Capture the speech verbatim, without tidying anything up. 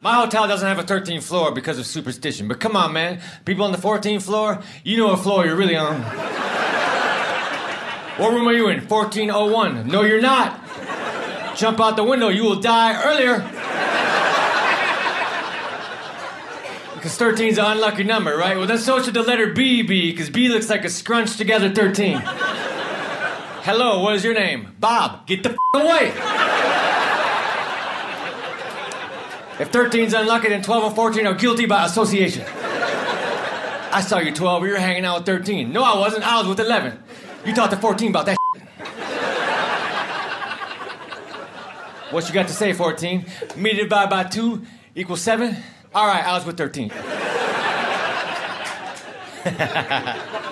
My hotel doesn't have a thirteenth floor because of superstition, but come on, man. People on the fourteenth floor, you know what floor you're really on. What room are you in? fourteen oh one. No, you're not. Jump out the window, you will die earlier. Because thirteen's an unlucky number, right? Well, then so should the letter B be, because B looks like a scrunched together thirteen. Hello, what is your name? Bob. Get the f*** away. If thirteen's unlucky, then twelve and fourteen are guilty by association. I saw you twelve, you were hanging out with thirteen. No, I wasn't, I was with eleven. You talked to fourteen about that shit. What you got to say, fourteen? Me divided by two equals seven? All right, I was with thirteen.